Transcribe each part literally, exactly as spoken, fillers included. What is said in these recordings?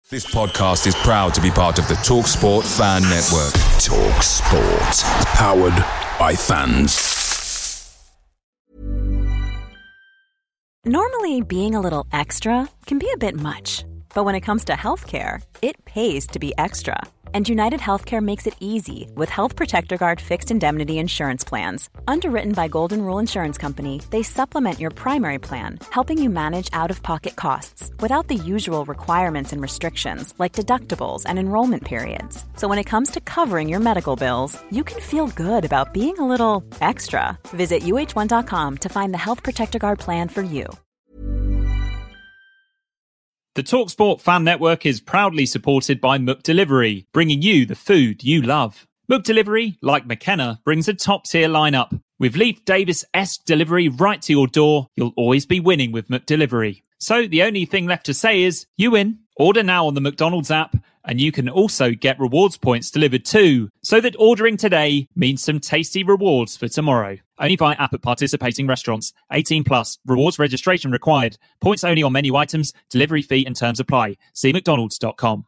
This podcast is proud to be part of the TalkSport Fan Network. TalkSport. Powered by fans. Normally, being a little extra can be a bit much. But when it comes to healthcare, it pays to be extra. And United Healthcare makes it easy with Health Protector Guard fixed indemnity insurance plans. Underwritten by Golden Rule Insurance Company, they supplement your primary plan, helping you manage out-of-pocket costs without the usual requirements and restrictions like deductibles and enrollment periods. So when it comes to covering your medical bills, you can feel good about being a little extra. Visit U H one dot com to find the Health Protector Guard plan for you. The TalkSport Fan Network is proudly supported by McDelivery, bringing you the food you love. McDelivery, like McKenna, brings a top-tier lineup. With Leif Davis-esque delivery right to your door, you'll always be winning with McDelivery. So the only thing left to say is, you win. Order now on the McDonald's app, and you can also get rewards points delivered too, so that ordering today means some tasty rewards for tomorrow. Only via app at participating restaurants. eighteen plus. Rewards registration required. Points only on menu items. Delivery fee and terms apply. See mcdonalds dot com.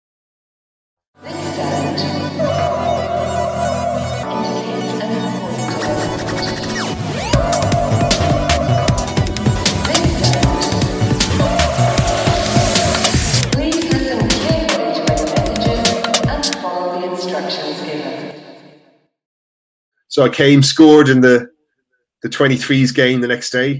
So I came, scored in the the twenty-threes game the next day,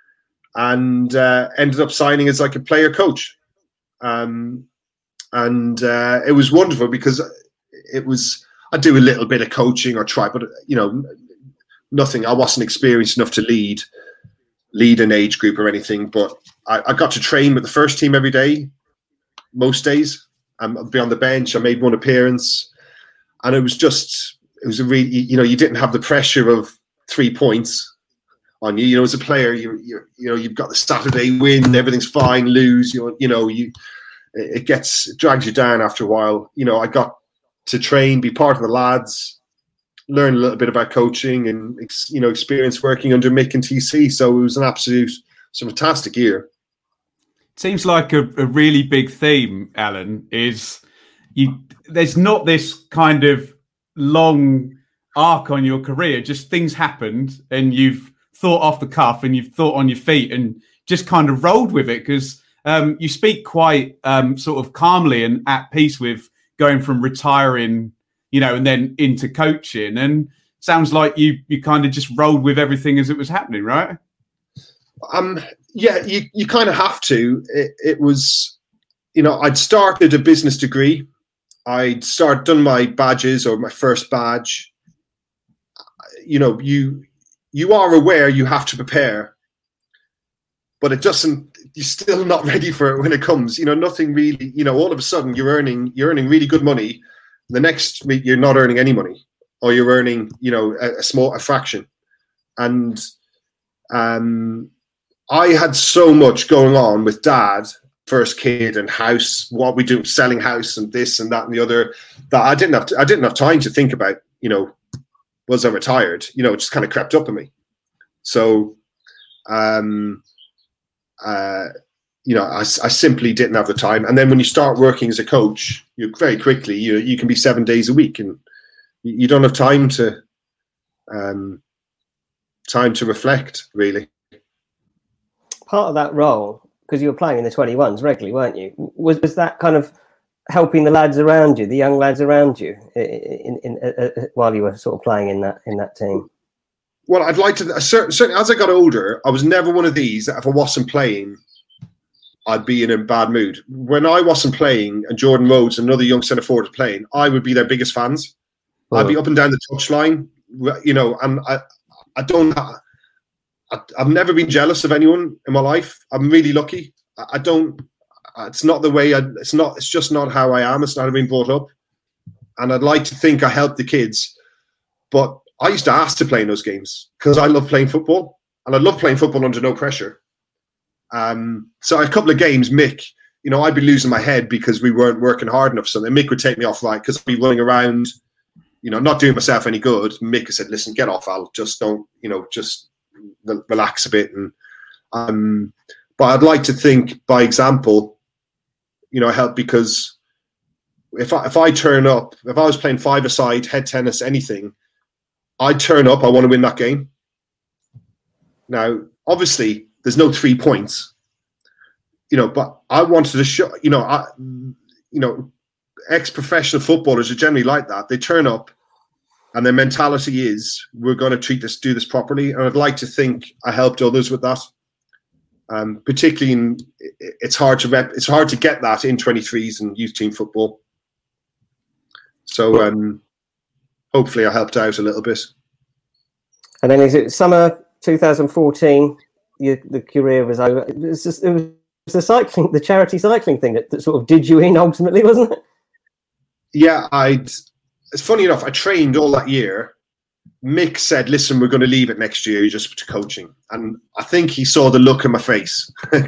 and uh, ended up signing as like a player coach. Um, and uh, it was wonderful because it was, I do a little bit of coaching or try, but you know, nothing. I wasn't experienced enough to lead lead an age group or anything. But I, I got to train with the first team every day, most days. Um, I'd be on the bench. I made one appearance, and it was just. It was a really, you know, you didn't have the pressure of three points on you. You know, as a player, you you you know, you've got the Saturday win, everything's fine. Lose, you you know, you it gets it drags you down after a while. You know, I got to train, be part of the lads, learn a little bit about coaching, and you know, experience working under Mick and T C. So it was an absolute, it's a fantastic year. Seems like a, a really big theme, Alan. Is you? There's not this kind of long arc on your career. Just things happened and you've thought off the cuff and you've thought on your feet and just kind of rolled with it, because um, you speak quite um, sort of calmly and at peace with going from retiring, you know, and then into coaching. And sounds like you you kind of just rolled with everything as it was happening, right? Um, yeah, you, you kind of have to. It, it was, you know, I'd started a business degree. I'd start done my badges or my first badge. You know, you you are aware you have to prepare, but it doesn't. You're still not ready for it when it comes. You know, nothing really. You know, all of a sudden you're earning you're earning really good money. The next week you're not earning any money, or you're earning you know a, a small a fraction. And um, I had so much going on with Dad. First kid and house, what we do, selling house and this and that and the other, that I didn't have to, I didn't have time to think about, you know, was I retired? You know, it just kind of crept up on me. So, um, uh, you know, I, I simply didn't have the time. And then when you start working as a coach, you very quickly, you you can be seven days a week and you, you don't have time to, um, time to reflect really. Part of that role, because you were playing in the twenty-ones regularly, weren't you? Was was that kind of helping the lads around you, the young lads around you, in, in, in, uh, while you were sort of playing in that in that team? Well, I'd like to. Certainly, as I got older, I was never one of these that if I wasn't playing, I'd be in a bad mood. When I wasn't playing, and Jordan Rhodes and another young centre forward was playing, I would be their biggest fans. Oh. I'd be up and down the touchline, you know, and I, I don't. I've never been jealous of anyone in my life. I'm really lucky. I don't, it's not the way I, it's not, it's just not how I am. It's not how I've been brought up. And I'd like to think I helped the kids, but I used to ask to play in those games because I love playing football and I love playing football under no pressure. Um, so a couple of games, Mick, you know, I'd be losing my head because we weren't working hard enough. So then Mick would take me off right because I'd be running around, you know, not doing myself any good. Mick said, listen, get off, Al. Just don't, you know, just relax a bit. And um, but I'd like to think by example, You know, I help because if I, if I turn up, if I was playing five-a-side, head tennis, anything, I'd turn up, I want to win that game. Now, obviously, there's no three points, you know, but I wanted to show, you know, I, you know, ex-professional footballers are generally like that. They turn up and their mentality is, we're going to treat this, do this properly. And I'd like to think I helped others with that. Um, particularly in, it's hard to rep, it's hard to get that in twenty-threes and youth team football. So um, hopefully I helped out a little bit. And then is it summer twenty fourteen? You, the career was over. It was just, it was the cycling, the charity cycling thing that, that sort of did you in ultimately, wasn't it? Yeah, I'd. It's funny enough. I trained all that year. Mick said, "Listen, we're going to leave it next year, just to coaching." And I think he saw the look in my face. And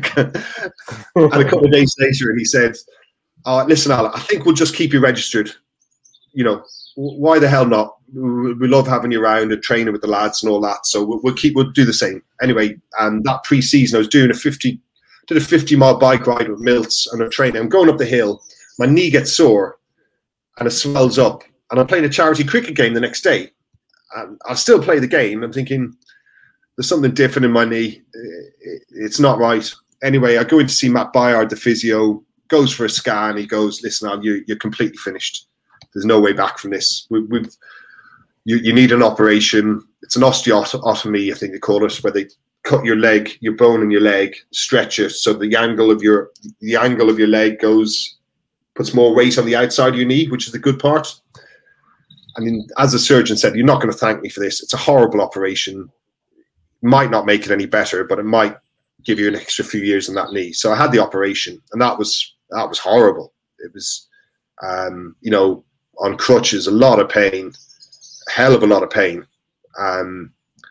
a couple of days later, he said, oh, "Listen, Alan, I think we'll just keep you registered. You know, why the hell not? We love having you around and training with the lads and all that. So we'll, we'll keep, we'll do the same." Anyway, and that pre-season, I was doing a fifty, did a fifty mile bike ride with Milts and I'm training. I'm going up the hill. My knee gets sore and it swells up. And I'm playing a charity cricket game the next day. And I'll still play the game. I'm thinking, there's something different in my knee. It's not right. Anyway, I go in to see Matt Byard, the physio, goes for a scan. He goes, "Listen, Al, you, you're completely finished. There's no way back from this. We, we've, you, you need an operation." It's an osteotomy, I think they call it, where they cut your leg, your bone in your leg, stretch it so the angle of your the angle of your leg goes, puts more weight on the outside of your knee, which is the good part. I mean, as the surgeon said, "You're not going to thank me for this. It's a horrible operation. Might not make it any better, but it might give you an extra few years in that knee." So I had the operation, and that was that was horrible. It was, um, you know, on crutches, a lot of pain, a hell of a lot of pain. Um,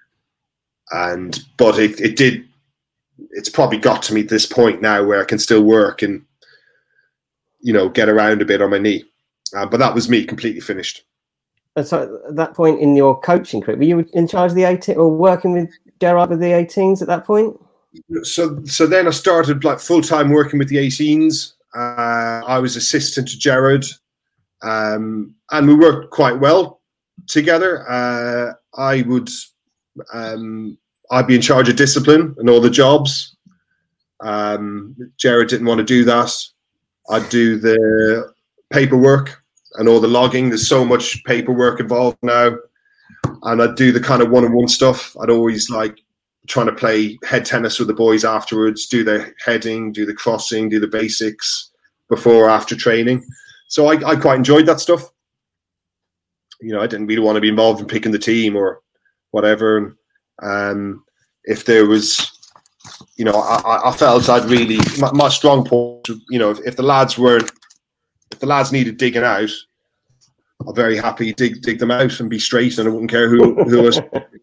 and but it, it did. It's probably got to me at this point now where I can still work and, you know, get around a bit on my knee. Uh, but that was me completely finished. And so at that point in your coaching career, were you in charge of the eighteen or working with Gerard with the eighteens at that point? So, so then I started like full time working with the eighteens. Uh, I was assistant to Gerard, um, and we worked quite well together. Uh, I would, um, I'd be in charge of discipline and all the jobs. Um, Gerard didn't want to do that. I'd do the paperwork and all the logging. There's so much paperwork involved now. And I'd do the kind of one-on-one stuff. I'd always like trying to play head tennis with the boys afterwards, do the heading, do the crossing, do the basics before or after training. So I, I quite enjoyed that stuff. You know, I didn't really want to be involved in picking the team or whatever. Um, if there was, you know, I, I felt I'd really, my, my strong point, you know, if, if the lads weren't, if the lads needed digging out, I'm very happy to dig dig them out and be straight, and I wouldn't care who who was.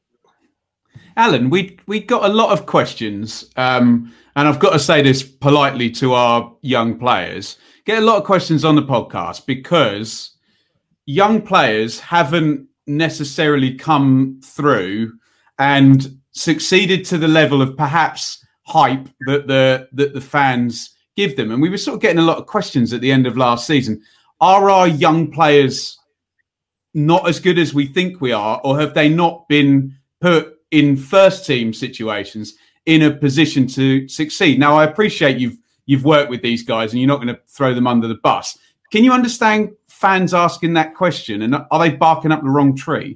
Alan, we we got a lot of questions, um, and I've got to say this politely to our young players. Get a lot of questions on the podcast because young players haven't necessarily come through and succeeded to the level of perhaps hype that the that the fans give them. And we were sort of getting a lot of questions at the end of last season. Are our young players not as good as we think we are, or have they not been put in first team situations in a position to succeed? Now, I appreciate you've you've worked with these guys and you're not going to throw them under the bus. Can you understand fans asking that question, and are they barking up the wrong tree?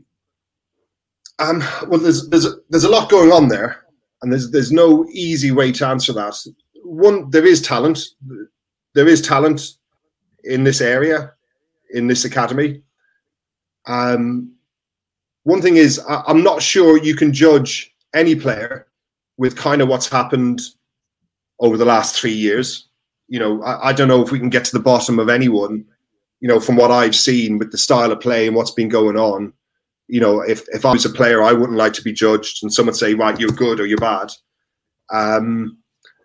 Um, well, there's there's a, there's a lot going on there, and there's there's no easy way to answer that. One, there is talent. There is talent in this area, in this academy. Um, one thing is, I, I'm not sure you can judge any player with kind of what's happened over the last three years. You know, I, I don't know if we can get to the bottom of anyone, you know, from what I've seen with the style of play and what's been going on. You know, if, if I was a player, I wouldn't like to be judged and someone say, right, you're good or you're bad. Um,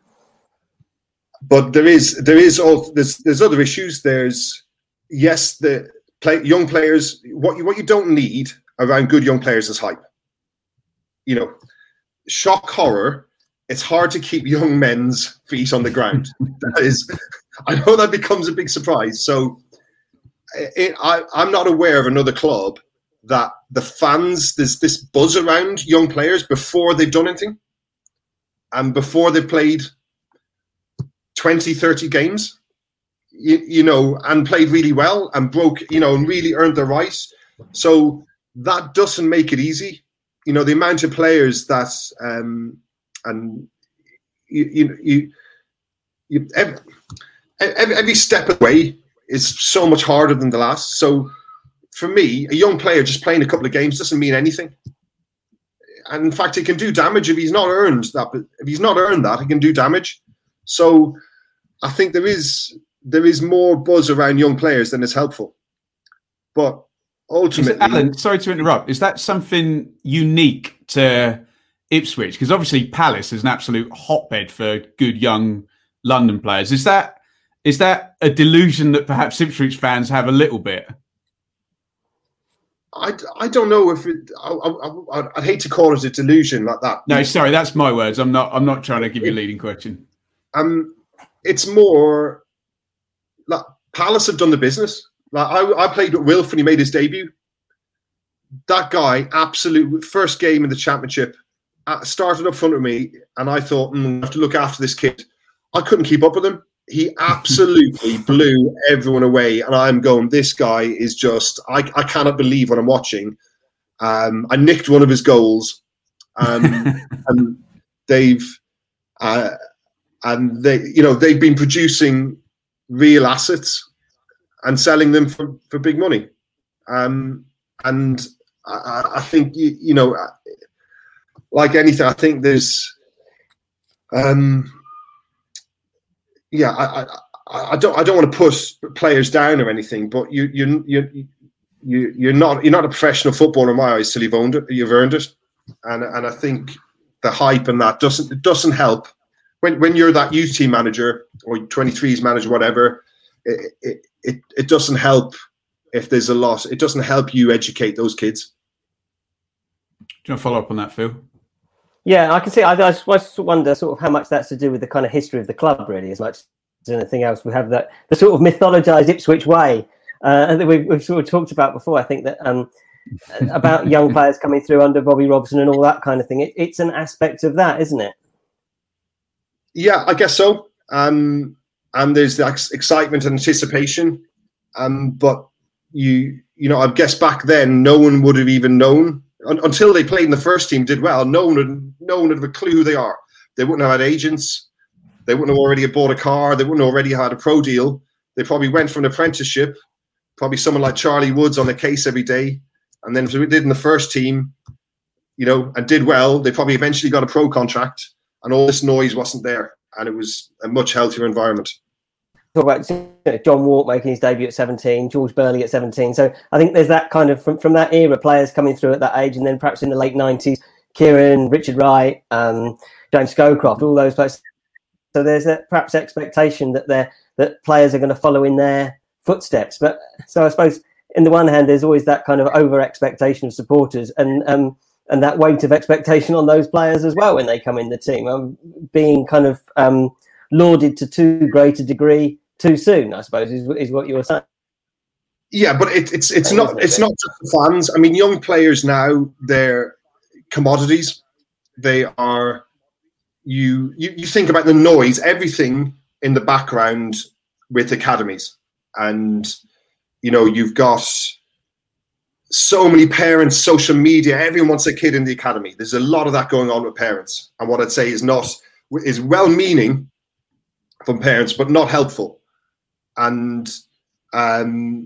But there is there is all there's there's other issues. There's yes, the play, young players. What you what you don't need around good young players is hype. You know, shock horror. It's hard to keep young men's feet on the ground. That is, I know that becomes a big surprise. So it, I, I'm not aware of another club that the fans, there's this buzz around young players before they've done anything and before they've played twenty, thirty games, you, you know, and played really well and broke, you know, and really earned their right. So that doesn't make it easy. You know, the amount of players that, um, and you, you, you, you every, every, every step of the way is so much harder than the last. So for me, a young player just playing a couple of games doesn't mean anything. And in fact, it can do damage if he's not earned that. But if he's not earned that, it can do damage. So I think there is there is more buzz around young players than is helpful. But ultimately, it, Alan, sorry to interrupt. Is that something unique to Ipswich? Because obviously Palace is an absolute hotbed for good young London players. Is that is that a delusion that perhaps Ipswich fans have a little bit? I, I don't know if it, I, I, I'd hate to call it a delusion like that. No, sorry, that's my words. I'm not. I'm not trying to give you a leading question. Um, it's more like Palace have done the business. Like I, I played with Wilf when he made his debut. That guy, absolute first game in the championship, uh, started up front of me, and I thought, mm, I have to look after this kid. I couldn't keep up with him. He absolutely blew everyone away, and I'm going, this guy is just, I, I cannot believe what I'm watching. Um, I nicked one of his goals, um, and they've, uh, and they, you know, they've been producing real assets and selling them for, for big money. Um, and I, I think, you, you know, like anything, I think there's, um, yeah, I, I, I don't, I don't want to push players down or anything, but you, you, you, you, you're not, you're not a professional footballer in my eyes till you've owned it, you've earned it, and and I think the hype and that doesn't, it doesn't help when when you're that youth team manager or twenty-threes manager, whatever. It, it it it doesn't help if there's a loss. It doesn't help you educate those kids. Do you want to follow up on that, Phil? Yeah, I can see. I, I just wonder sort of how much that's to do with the kind of history of the club, really, as much as anything else. We have that the sort of mythologized Ipswich way uh, that we've, we've sort of talked about before. I think that um, about young players coming through under Bobby Robson and all that kind of thing. It, it's an aspect of that, isn't it? Yeah, I guess so. Um, and there's the ex- excitement and anticipation. Um, but you, you know, I guess back then no one would have even known. Until they played in the first team, did well. No one would, no one would have a clue who they are. They wouldn't have had agents. They wouldn't have already bought a car. They wouldn't have already had a pro deal. They probably went for an apprenticeship. Probably someone like Charlie Woods on the case every day. And then if they did in the first team, you know, and did well, they probably eventually got a pro contract. And all this noise wasn't there. And it was a much healthier environment. Talk about John Wart making his debut at seventeen, George Burley at seventeen. So I think there's that kind of, from, from that era, players coming through at that age, and then perhaps in the late nineties, Kieran, Richard Wright, um, James Scowcroft, all those players. So there's a perhaps expectation that they're, that players are going to follow in their footsteps. But so I suppose, in the one hand, there's always that kind of over expectation of supporters, and um, and that weight of expectation on those players as well when they come in the team, um, being kind of um, lauded to too great a degree too soon, I suppose, is, is what you were saying. Yeah, but it, it's it's not it's not just the fans. I mean, young players now, they're commodities. They are you you, you think about the noise, everything in the background with academies, and you know you've got so many parents, social media. Everyone wants a kid in the academy. There's a lot of that going on with parents, and what I'd say is not is well-meaning from parents, but not helpful. And um,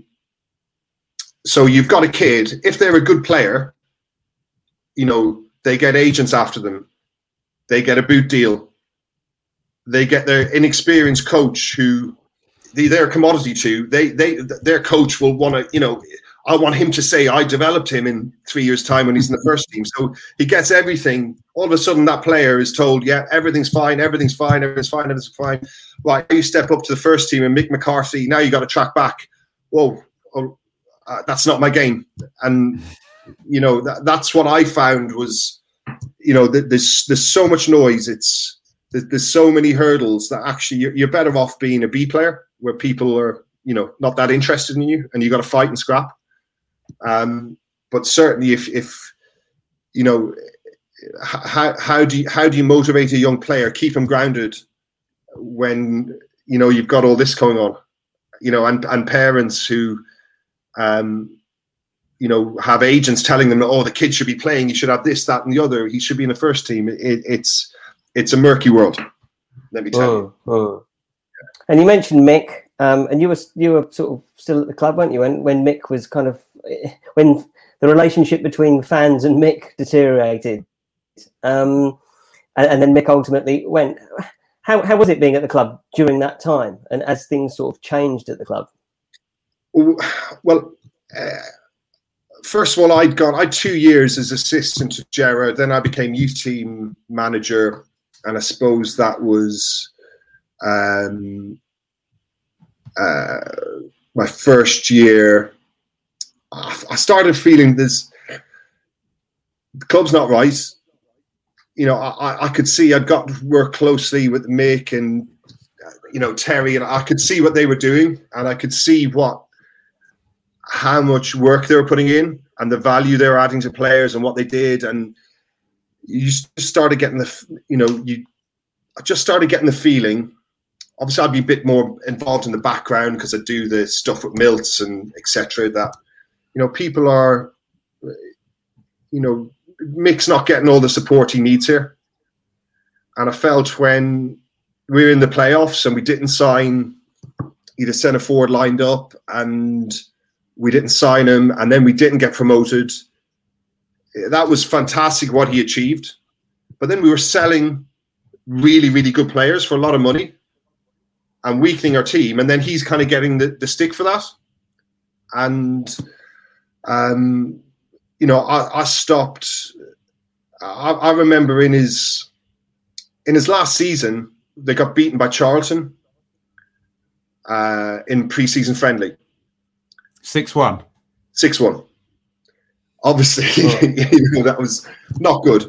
so you've got a kid, if they're a good player, you know, they get agents after them. They get a boot deal. They get their inexperienced coach who they, they're a commodity to. They, they, their coach will want to, you know, I want him to say I developed him in three years' time when he's in the first team. So he gets everything. All of a sudden, that player is told, yeah, everything's fine, everything's fine, everything's fine, everything's fine. Right, you step up to the first team and Mick McCarthy, now you got to track back. Whoa, oh, uh, that's not my game. And, you know, that, that's what I found was, you know, th- there's, there's so much noise. It's there's, there's so many hurdles that actually you're, you're better off being a B player where people are, you know, not that interested in you, and you got to fight and scrap. Um, but certainly, if if you know, how how do you, how do you motivate a young player, keep them grounded when you know you've got all this going on, you know, and and parents who, um, you know, have agents telling them, oh, the kid should be playing, he should have this, that, and the other, he should be in the first team. It, it's it's a murky world, let me tell oh, you. Oh. And you mentioned Mick, um, and you were you were sort of still at the club, weren't you? When when Mick was kind of when the relationship between fans and Mick deteriorated, um, and, and then Mick ultimately went. How how was it being at the club during that time, and as things sort of changed at the club? Well, uh, first of all, I'd gone. I had two years as assistant to Gerrard. Then I became youth team manager, and I suppose that was um, uh, my first year. I started feeling this. The club's not right. You know, I, I could see I'd got to work closely with Mick and, you know, Terry, and I could see what they were doing, and I could see what, how much work they were putting in and the value they were adding to players and what they did. And you just started getting the, you know, you I just started getting the feeling, obviously I'd be a bit more involved in the background because I do the stuff with Milts and et cetera, that, you know, people are, you know, Mick's not getting all the support he needs here. And I felt when we were in the playoffs and we didn't sign either centre forward lined up and we didn't sign him and then we didn't get promoted, that was fantastic what he achieved. But then we were selling really, really good players for a lot of money and weakening our team. And then he's kind of getting the, the stick for that. And, um, you know, I, I stopped. I, I remember in his in his last season, they got beaten by Charlton uh, in pre-season friendly. six one six one Obviously, oh. you know, that was not good.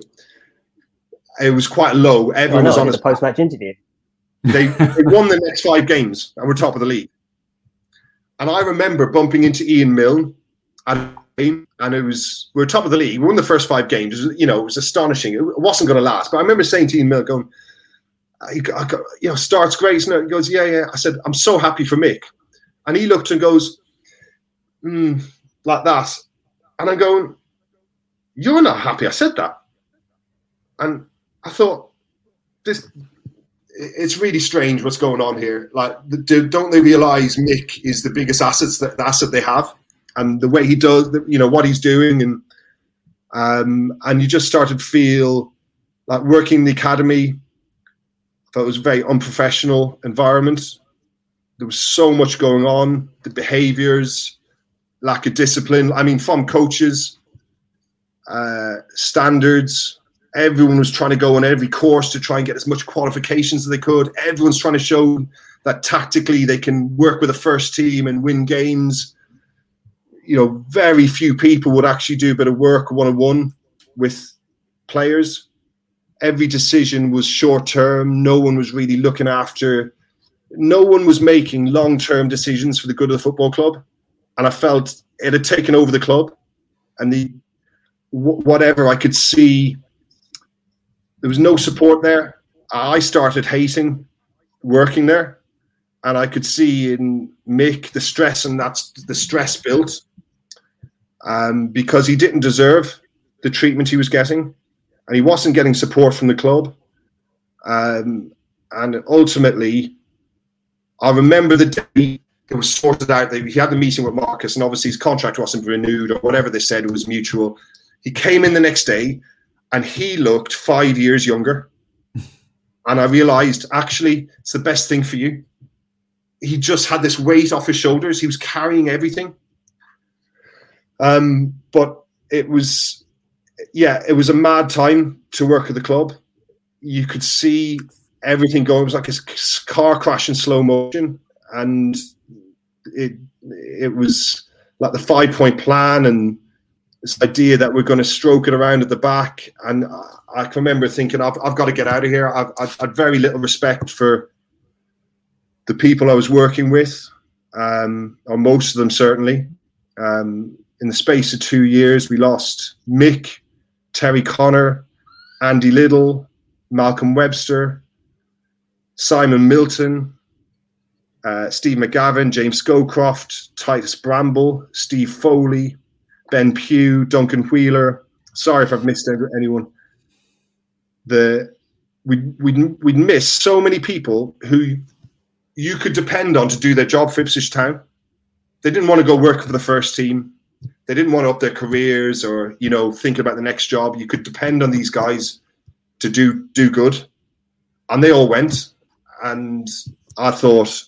It was quite low. Everyone oh, no, was on the post-match interview. They, they won the next five games and were top of the league. And I remember bumping into Ian Milne at and it was we were top of the league. We won the first five games. It was, you know, it was astonishing. It wasn't going to last. But I remember saying to Ian Milne, going, I got, you know, start's great. And he goes, yeah, yeah. I said, I'm so happy for Mick. And he looked and goes, mm, like that. And I'm going, you're not happy. I said that. And I thought, this, it's really strange what's going on here. Like, don't they realise Mick is the biggest assets that, the asset they have? And the way he does, you know, what he's doing. And um, and you just started to feel like working in the academy, I thought it was a very unprofessional environment. There was so much going on, the behaviours, lack of discipline. I mean, from coaches, uh, standards, everyone was trying to go on every course to try and get as much qualifications as they could. Everyone's trying to show that tactically they can work with a first team and win games. You know, very few people would actually do a bit of work one-on-one with players. Every decision was short-term. No one was really looking after. No one was making long-term decisions for the good of the football club. And I felt it had taken over the club. And the whatever I could see, there was no support there. I started hating working there. And I could see in Mick the stress, and that's the stress built. Um, because he didn't deserve the treatment he was getting, and he wasn't getting support from the club. Um, and ultimately, I remember the day it was sorted out that he had the meeting with Marcus, and obviously his contract wasn't renewed or whatever they said, it was mutual. He came in the next day, and he looked five years younger. And I realised, actually, it's the best thing for you. He just had this weight off his shoulders. He was carrying everything. Um, but it was, yeah, it was a mad time to work at the club. You could see everything going. It was like a car crash in slow motion, and it it was like the five point plan and this idea that we're going to stroke it around at the back. And I can remember thinking, I've I've got to get out of here. I've I've had very little respect for the people I was working with, um, or most of them certainly. Um, in the space of two years, we lost Mick, Terry Connor, Andy Little, Malcolm Webster, Simon Milton, uh, Steve McGavin, James Scowcroft, Titus Bramble, Steve Foley, Ben Pugh, Duncan Wheeler. Sorry if I've missed anyone. The we'd, we'd, we'd miss so many people who you could depend on to do their job for Ipswich Town. They didn't want to go work for the first team. They didn't want to up their careers or, you know, think about the next job. You could depend on these guys to do do good. And they all went. And I thought,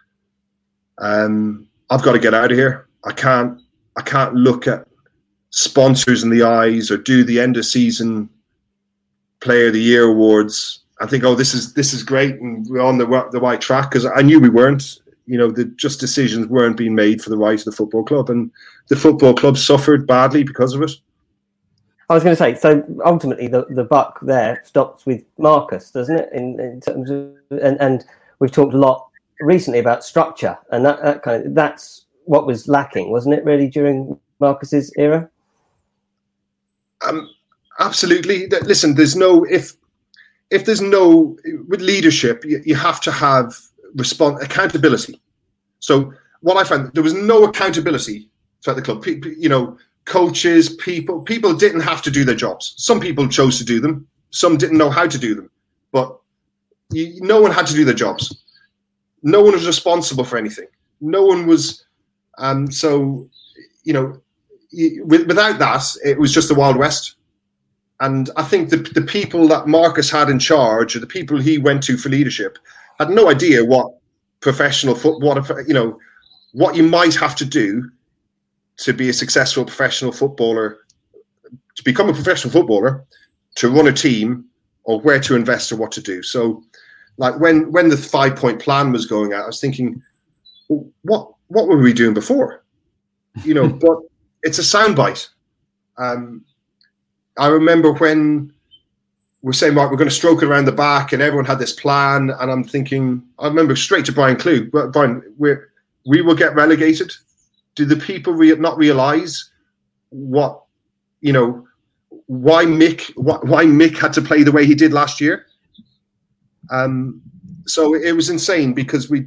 um, I've got to get out of here. I can't I can't look at sponsors in the eyes or do the end of season Player of the Year awards. I think, oh, this is this is great and we're on the the right track, because I knew we weren't. You know, the just decisions weren't being made for the right of the football club, and the football club suffered badly because of it. I was going to say, so ultimately the, the buck there stops with Marcus, doesn't it? In, in terms of, and, and we've talked a lot recently about structure, and that, that kind of that's what was lacking, wasn't it? Really during Marcus's era. Um, absolutely. Listen, there's no if if there's no with leadership, you, you have to have response accountability. So what I found, there was no accountability throughout the club. P- you know. Coaches, people, people didn't have to do their jobs. Some people chose to do them. Some didn't know how to do them. But you, no one had to do their jobs. No one was responsible for anything. No one was. Um, so, you know, you, with, without that, it was just the Wild West. And I think the the people that Marcus had in charge, or the people he went to for leadership, had no idea what professional foot, what you know, what you might have to do to be a successful professional footballer, to become a professional footballer, to run a team, or where to invest or what to do. So, like when when the five point plan was going out, I was thinking, well, what what were we doing before? You know, but it's a soundbite. Um, I remember when we're saying, right, we're going to stroke it around the back, and everyone had this plan, and I'm thinking, I remember straight to Brian Klug, Brian, we we will get relegated. Do the people re- not realise what, you know, why Mick wh- why Mick had to play the way he did last year? Um, so it was insane, because we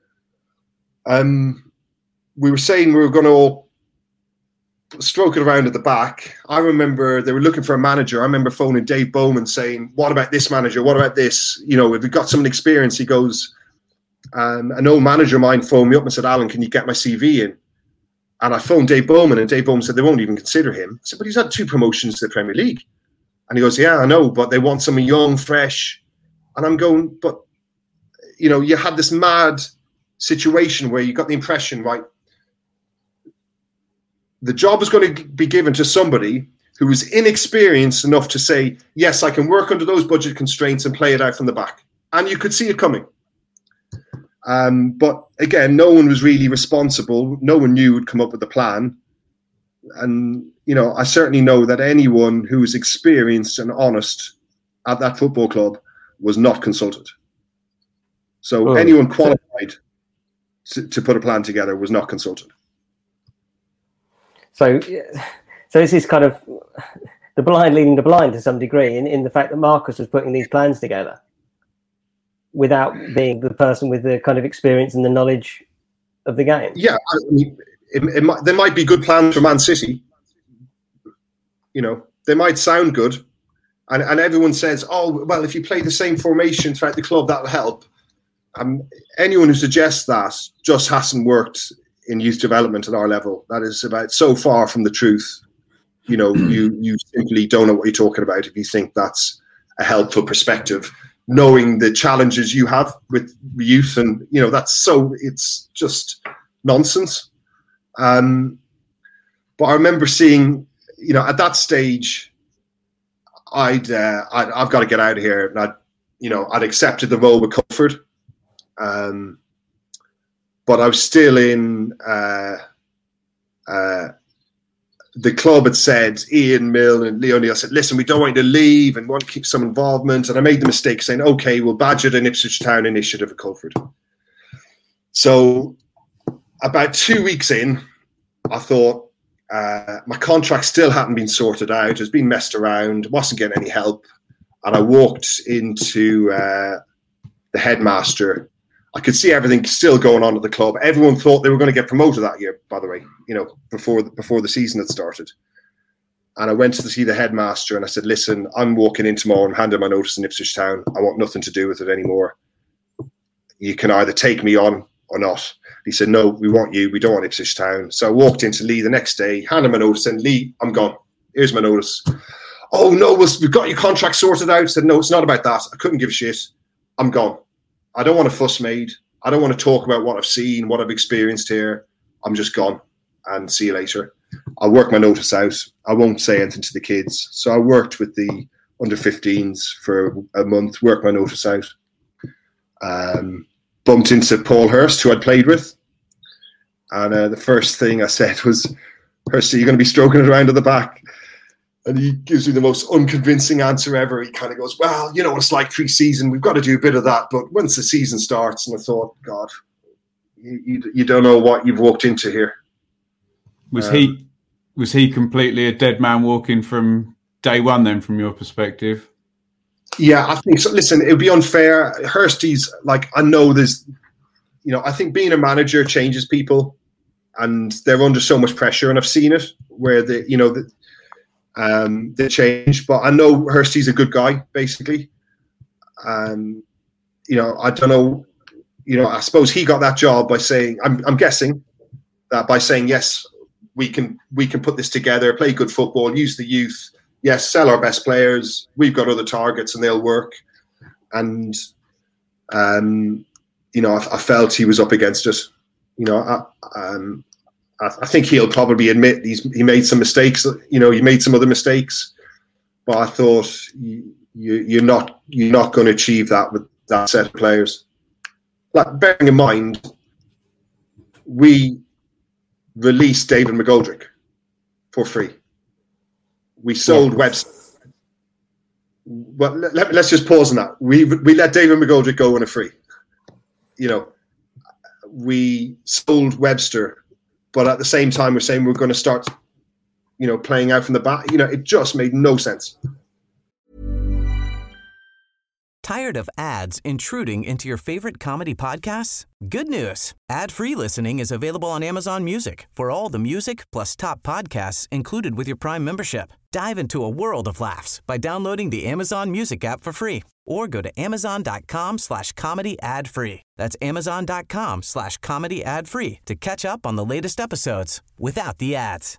um, we were saying we were going to all stroke it around at the back. I remember they were looking for a manager. I remember phoning Dave Bowman saying, "What about this manager? What about this? You know, if we've got someone experienced." He goes, um, an old manager of mine phoned me up and said, "Alan, can you get my C V in?" And I phoned Dave Bowman, and Dave Bowman said they won't even consider him. I said, but he's had two promotions to the Premier League. And he goes, yeah, I know, but they want someone young, fresh. And I'm going, but, you know, you had this mad situation where you got the impression, right, the job was going to be given to somebody who was inexperienced enough to say, yes, I can work under those budget constraints and play it out from the back. And you could see it coming. Um, but again, no one was really responsible. No one knew would come up with a plan. And, you know, I certainly know that anyone who was experienced and honest at that football club was not consulted. So oh. anyone qualified to, to put a plan together was not consulted. So, so this is kind of the blind leading the blind to some degree in, in the fact that Marcus was putting these plans together without being the person with the kind of experience and the knowledge of the game. Yeah, I mean, it, it might, there might be good plans for Man City. You know, they might sound good. And, and everyone says, oh, well, if you play the same formation throughout the club, that'll help. Um, anyone who suggests that just hasn't worked in youth development at our level. That is about so far from the truth. You know, you, you simply don't know what you're talking about if you think that's a helpful perspective. Knowing the challenges you have with youth, and you know that's so it's just nonsense. Um, but I remember seeing, you know, at that stage, I'd, uh, I'd I've got to get out of here, and I'd, you know, I'd accepted the role with Culford, um, but I was still in. Uh, uh, The club had said, Ian Mill and Leo Neal said, listen, we don't want you to leave and want to keep some involvement. And I made the mistake saying, okay, we'll badge it an Ipswich Town initiative at Culford. So about two weeks in, I thought uh, my contract still hadn't been sorted out. It was being messed around, wasn't getting any help. And I walked into uh, the headmaster. I could see everything still going on at the club. Everyone thought they were going to get promoted that year, by the way, you know, before the, before the season had started. And I went to see the headmaster and I said, listen, I'm walking in tomorrow and handing my notice in Ipswich Town. I want nothing to do with it anymore. You can either take me on or not. He said, no, we want you. We don't want Ipswich Town. So I walked into Lee the next day, handed my notice and Lee, I'm gone. Here's my notice. Oh, no, we've got your contract sorted out. I said, no, it's not about that. I couldn't give a shit. I'm gone. I don't want a fuss made. I don't want to talk about what I've seen, what I've experienced here. I'm just gone and see you later. I'll work my notice out. I won't say anything to the kids. So I worked with the under fifteens for a month, worked my notice out. Um, bumped into Paul Hurst, who I'd played with. And uh, the first thing I said was, Hursty, you're going to be stroking it around at the back. And he gives me the most unconvincing answer ever. He kind of goes, well, you know what it's like pre-season. We've got to do a bit of that. But once the season starts, and I thought, God, you, you, you don't know what you've walked into here. Was um, he was he completely a dead man walking from day one then, from your perspective? Yeah, I think so. Listen, it would be unfair. Hursty's like, I know there's, you know, I think being a manager changes people and they're under so much pressure. And I've seen it where the, you know, the, um, they change. But I know Hursty's a good guy, basically. Um, you know, I don't know, you know, I suppose he got that job by saying, I'm, I'm guessing that by saying, yes, we can, we can put this together, play good football, use the youth. Yes, sell our best players. We've got other targets and they'll work. And, um, you know, I, I felt he was up against it. You know, I, um, I, I think he'll probably admit he's, he made some mistakes. You know, he made some other mistakes. But I thought you, you, you're not you're not going to achieve that with that set of players. Like, bearing in mind, we released David McGoldrick for free. We sold yeah. Webster. Well, let, let's just pause on that. We we let David McGoldrick go on a free. You know, we sold Webster, but at the same time, we're saying we're going to start, you know, playing out from the back. You know, it just made no sense. Tired of ads intruding into your favorite comedy podcasts? Good news. Ad-free listening is available on Amazon Music for all the music plus top podcasts included with your Prime membership. Dive into a world of laughs by downloading the Amazon Music app for free or go to amazon.com slash comedy ad free. That's amazon.com slash comedy ad free to catch up on the latest episodes without the ads.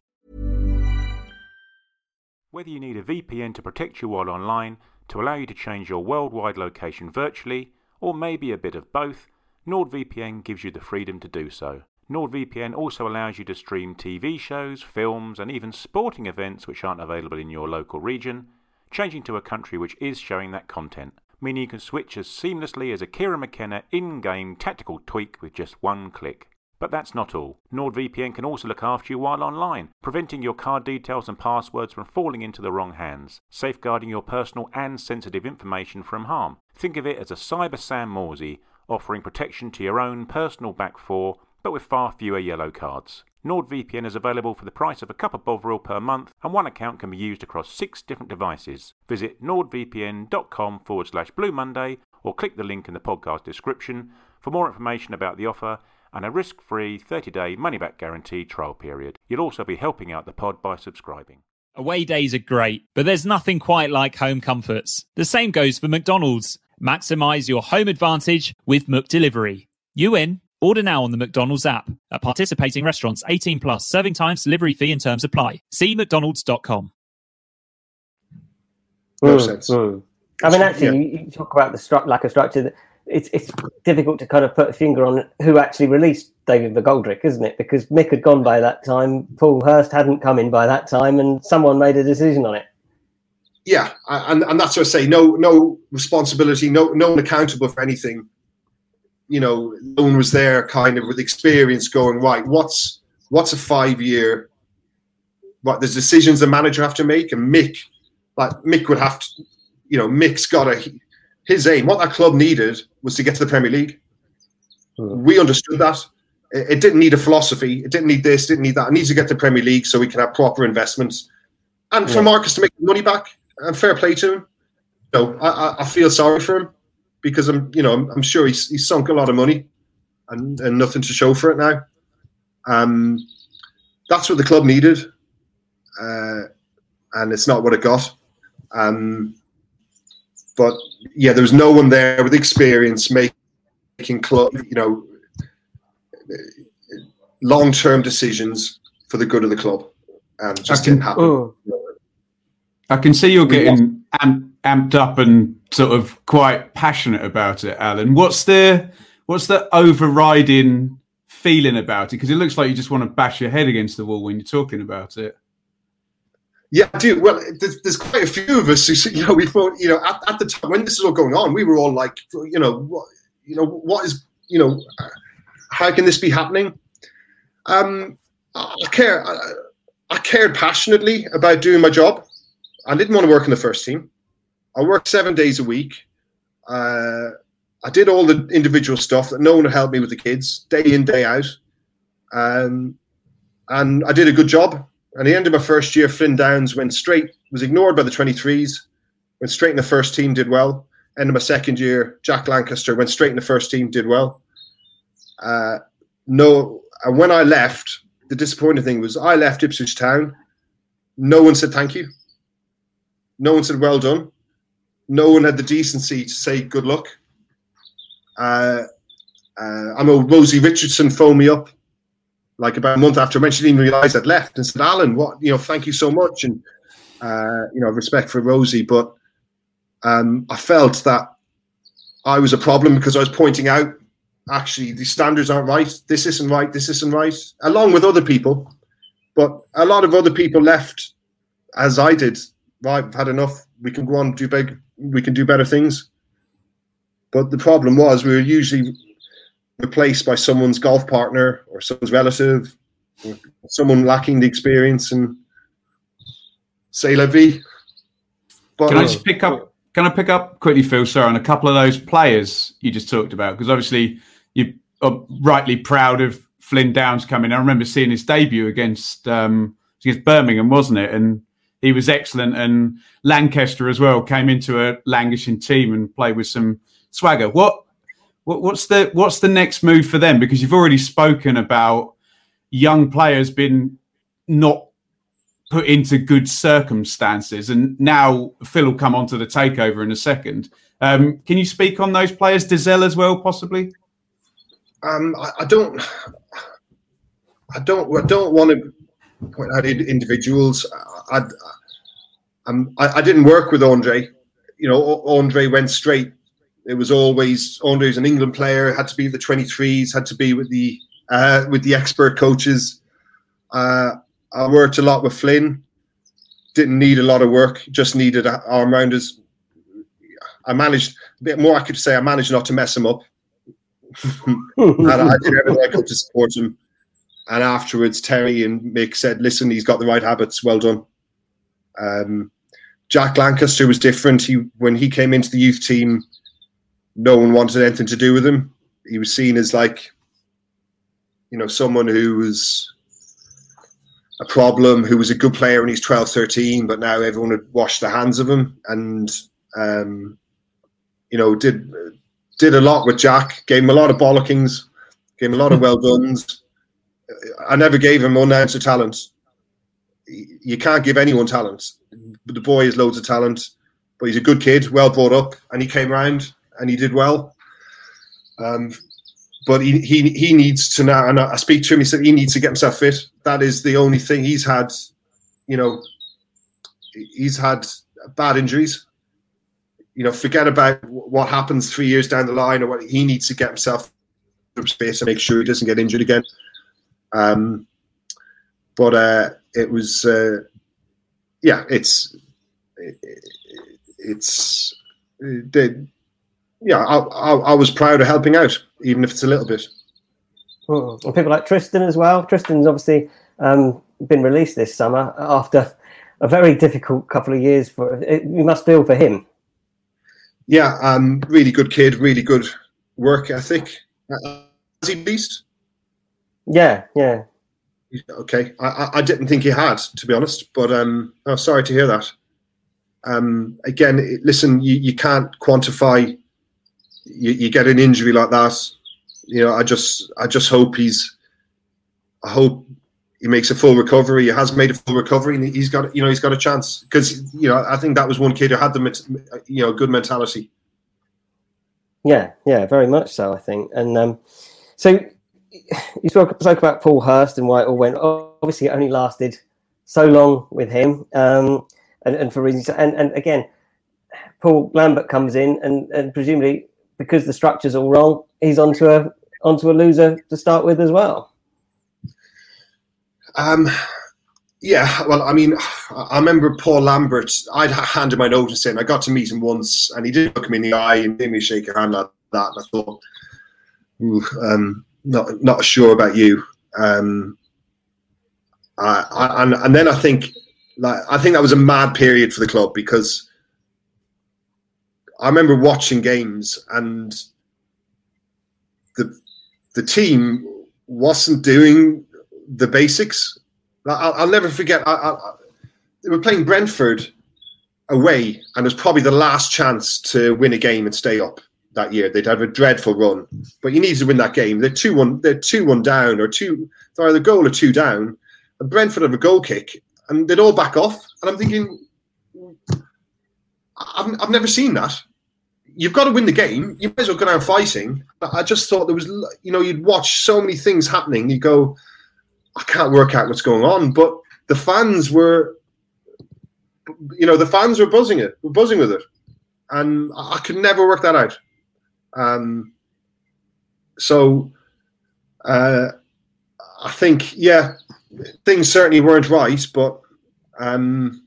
Whether you need a V P N to protect you while online, to allow you to change your worldwide location virtually, or maybe a bit of both, NordVPN gives you the freedom to do so. NordVPN also allows you to stream T V shows, films, and even sporting events which aren't available in your local region, changing to a country which is showing that content, meaning you can switch as seamlessly as a Kieran McKenna in-game tactical tweak with just one click. But that's not all. NordVPN can also look after you while online, preventing your card details and passwords from falling into the wrong hands, safeguarding your personal and sensitive information from harm. Think of it as a cyber Sam Morsey, offering protection to your own personal back four, but with far fewer yellow cards. NordVPN is available for the price of a cup of Bovril per month, and one account can be used across six different devices. Visit nordvpn.com forward slash Blue Monday, or click the link in the podcast description for more information about the offer and a risk-free thirty-day money-back guaranteed trial period. You'll also be helping out the pod by subscribing. Away days are great, but there's nothing quite like home comforts. The same goes for McDonald's. Maximise your home advantage with McDelivery. You in? Order now on the McDonald's app. At participating restaurants, eighteen plus, serving times, delivery fee and terms apply. See mcdonalds dot com. No sense. Mm, mm. I mean, actually, yeah. you, you talk about the stru- lack of structure. It's it's difficult to kind of put a finger on who actually released David McGoldrick, isn't it? Because Mick had gone by that time, Paul Hurst hadn't come in by that time, and someone made a decision on it. Yeah, and and that's what I say. No, no responsibility. No, no one accountable for anything. You know, no one was there, kind of with experience, going right. What's what's a five year? What there's decisions the manager have to make, and Mick, like Mick would have to. You know, Mick's got a. His aim, what that club needed was to get to the Premier League. Mm. We understood that. It, it didn't need a philosophy. It didn't need this, didn't need that. It needs to get to Premier League so we can have proper investments. And for yeah. Marcus to make the money back, and fair play to him. So I, I feel sorry for him because I'm, you know, I'm, I'm sure he's, he's sunk a lot of money and, and nothing to show for it now. Um, that's what the club needed, uh, and it's not what it got. Um, but yeah, there was no one there with experience making, making club, you know, long-term decisions for the good of the club, and just can, didn't happen. Oh. I can see you're getting amp, amped up and sort of quite passionate about it, Alan. What's the what's the overriding feeling about it? Because it looks like you just want to bash your head against the wall when you're talking about it. Yeah, I do. Well, there's, there's quite a few of us who, you know, we thought, you know, at, at the time when this is all going on, we were all like, you know, what, you know, what is, you know, how can this be happening? Um, I care. I, I cared passionately about doing my job. I didn't want to work in the first team. I worked seven days a week. Uh, I did all the individual stuff that no one would help me with the kids, day in, day out. Um, and I did a good job. At the end of my first year, Flynn Downs went straight, was ignored by the twenty-threes, went straight in the first team, did well. End of my second year, Jack Lancaster went straight in the first team, did well. Uh, no, and when I left, the disappointing thing was I left Ipswich Town. No one said thank you. No one said well done. No one had the decency to say good luck. Uh, uh, I know Rosie Richardson phoned me up like about a month after when she didn't even realise I'd left and said, Alan, what, you know, thank you so much. And, uh, you know, respect for Rosie. But um, I felt that I was a problem because I was pointing out, actually, the standards aren't right. This isn't right. This isn't right. Along with other people. But a lot of other people left as I did. Right, I've had enough. We can go on and do big. We can do better things. But the problem was we were usually replaced by someone's golf partner or someone's relative, or someone lacking the experience, and say la vie. But can I just pick up? Can I pick up quickly, Phil? Sorry, on a couple of those players you just talked about, because obviously you are rightly proud of Flynn Downs coming. I remember seeing his debut against um, against Birmingham, wasn't it? And he was excellent, and Lancaster as well came into a languishing team and played with some swagger. What, what, what's the what's the next move for them? Because you've already spoken about young players being not put into good circumstances, and now Phil will come on to the takeover in a second. Um, can you speak on those players, Dizelle as well, possibly? Um, I, I don't, I don't, I don't want to point out individuals. I, I, I didn't work with Andre. You know, Andre went straight. It was always Andre's an England player. Had to be with the twenty-threes. Had to be with the uh, with the expert coaches. Uh, I worked a lot with Flynn. Didn't need a lot of work. Just needed arm rounders. I managed a bit more. I could say I managed not to mess him up. And I did everything I could to support him. And afterwards, Terry and Mick said, listen, he's got the right habits. Well done. Um, Jack Lancaster was different. He When he came into the youth team, no one wanted anything to do with him. He was seen as like, you know, someone who was a problem, who was a good player when he's twelve, thirteen, but now everyone had washed their hands of him. And, um, you know, did did a lot with Jack, gave him a lot of bollockings, gave him a lot of well dones. I never gave him unanswered talent. You can't give anyone talent. But the boy has loads of talent, but he's a good kid, well brought up, and he came round and he did well. Um, but he, he he needs to now, and I speak to him, he said he needs to get himself fit. That is the only thing he's had, you know, he's had bad injuries. You know, forget about what happens three years down the line, or what he needs to get himself up space and make sure he doesn't get injured again. Um, but uh, it was, uh, yeah, it's, it, it's, it, yeah, I, I, I was proud of helping out, even if it's a little bit. Hmm. And people like Tristan as well. Tristan's obviously um, been released this summer after a very difficult couple of years. For it, you must feel for him. Yeah, um, really good kid, really good work ethic. he pleased? Yeah, yeah. Okay, I, I didn't think he had, to be honest. But um, I'm sorry to hear that. Um, again, listen, you, you can't quantify. You, you get an injury like that. You know, I just, I just hope he's. I hope he makes a full recovery. He has made a full recovery, and he's got, you know, he's got a chance because you know I think that was one kid who had the, you know, good mentality. Yeah, yeah, very much so. I think, and um, so you spoke, spoke about Paul Hurst and why it all went. Obviously, it only lasted so long with him, um, and, and for reasons. And, and again, Paul Lambert comes in, and, and presumably because the structure's all wrong, he's onto a onto a loser to start with as well. Um, yeah, well, I mean, I remember Paul Lambert. I'd handed my notice in. I got to meet him once, and he did look me in the eye and gave me a shake of hand like that. And I thought, ooh, um, not not sure about you. Um, I, I, and and then I think, like, I think that was a mad period for the club because I remember watching games and the the team wasn't doing the basics. I'll, I'll never forget. I, I, they were playing Brentford away, and it was probably the last chance to win a game and stay up that year. They'd have a dreadful run, but you needed to win that game. They're two one. They're two one down, or two. They're either goal or two down. And Brentford have a goal kick, and they'd all back off. And I'm thinking, I've I've never seen that. You've got to win the game. You might as well go down fighting. I just thought there was, you know, you'd watch so many things happening. You go, I can't work out what's going on. But the fans were, you know, the fans were buzzing it, were buzzing with it, and I could never work that out. Um, so uh, I think, yeah, things certainly weren't right, but um,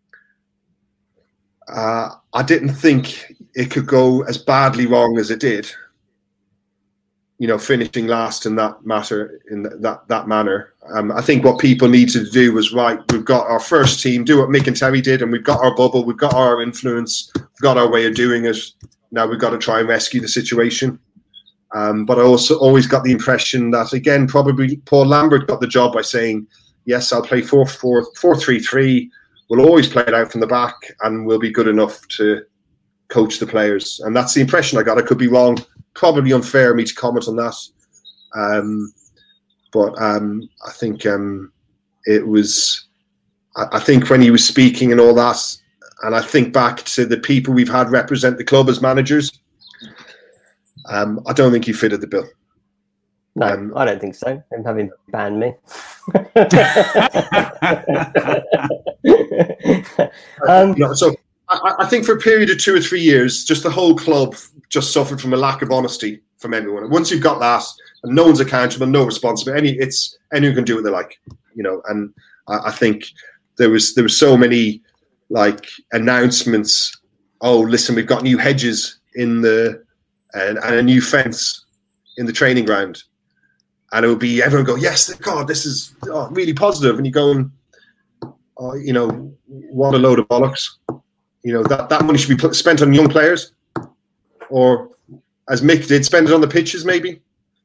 uh, I didn't think it could go as badly wrong as it did. You know, finishing last in that matter, in that that manner. Um, I think what people needed to do was, right, we've got our first team, do what Mick and Terry did, and we've got our bubble, we've got our influence, we've got our way of doing it. Now we've got to try and rescue the situation. Um, but I also always got the impression that, again, probably Paul Lambert got the job by saying, yes, I'll play four four, four three three. We'll always play it out from the back, and we'll be good enough to coach the players. And that's the impression I got. I could be wrong. Probably unfair of me to comment on that. Um, but um, I think um, it was, I, I think when he was speaking and all that, and I think back to the people we've had represent the club as managers, um, I don't think he fitted the bill. No, um, I don't think so. I'm having banned me. um, no, so I, I think for a period of two or three years, just the whole club just suffered from a lack of honesty from everyone. And once you've got that, and no one's accountable, no responsibility, any it's anyone can do what they like, you know. And I, I think there was there was so many like announcements. Oh, listen, we've got new hedges in the and, and a new fence in the training ground, and it would be everyone go, yes, God, this is oh, really positive, and you go, and oh, you know, what a load of bollocks. You know, that, that money should be put, spent on young players, or as Mick did, spend it on the pitches maybe.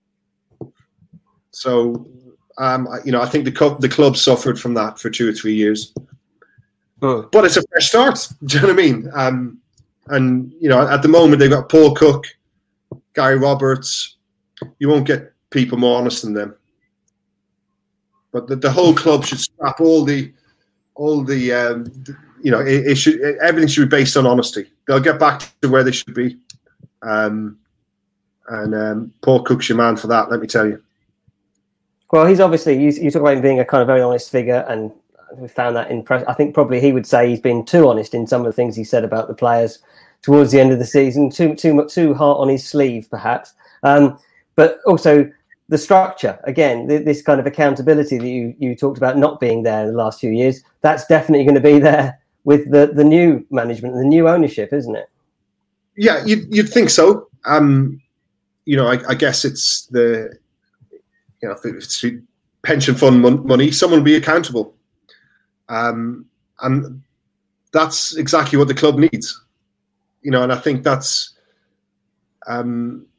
So, um, you know, I think the club, the club suffered from that for two or three years. Oh. But it's a fresh start. Do you know what I mean? Um, and, you know, at the moment they've got Paul Cook, Gary Roberts. You won't get people more honest than them. But the, the whole club should scrap all the, all the, um, the you know, it, it should everything should be based on honesty. They'll get back to where they should be. Um, and um, Paul Cook's your man for that, let me tell you. Well, he's obviously, you, you talk about him being a kind of very honest figure, and we found that in press. I think probably he would say he's been too honest in some of the things he said about the players towards the end of the season, too too much too hard on his sleeve, perhaps. Um, but also the structure, again, th- this kind of accountability that you, you talked about not being there in the last few years, that's definitely going to be there with the, the new management and the new ownership, isn't it? Yeah, you'd, you'd think so. Um, you know, I, I guess it's the, you know, if it's pension fund mon- money, someone will be accountable. Um, and that's exactly what the club needs. You know, and I think that's, um,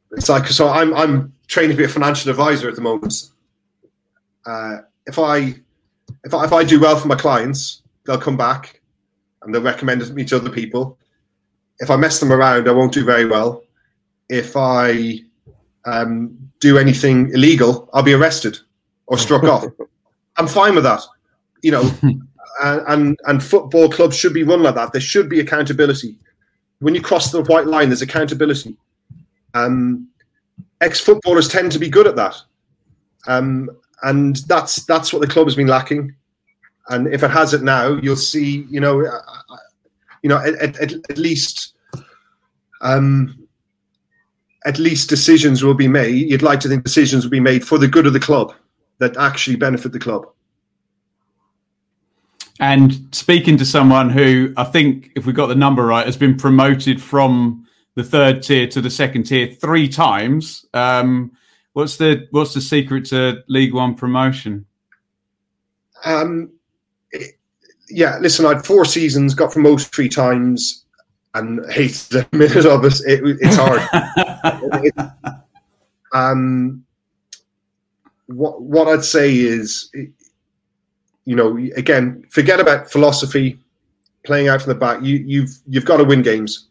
It's like, so I'm I'm training to be a financial advisor at the moment. Uh, if I if I if I do well for my clients, they'll come back and they'll recommend me to other people. If I mess them around, I won't do very well. If I um, do anything illegal, I'll be arrested or struck off. I'm fine with that, you know. and, and and football clubs should be run like that. There should be accountability. When you cross the white line, there's accountability. Um, ex-footballers tend to be good at that, um, and that's that's what the club has been lacking. And if it has it now, you'll see, you know, uh, you know, at, at, at least, um, at least decisions will be made. You'd like to think decisions will be made for the good of the club that actually benefit the club. And speaking to someone who I think, if we got the number right, has been promoted from the third tier to the second tier three times. Um, what's the what's the secret to League One promotion? Um, it, yeah, listen, I had four seasons, got promoted three times, and hated the minute of it. it it's hard. it, it, um, what what I'd say is. It, You know, again, forget about philosophy, playing out from the back. You, you've you've got to win games.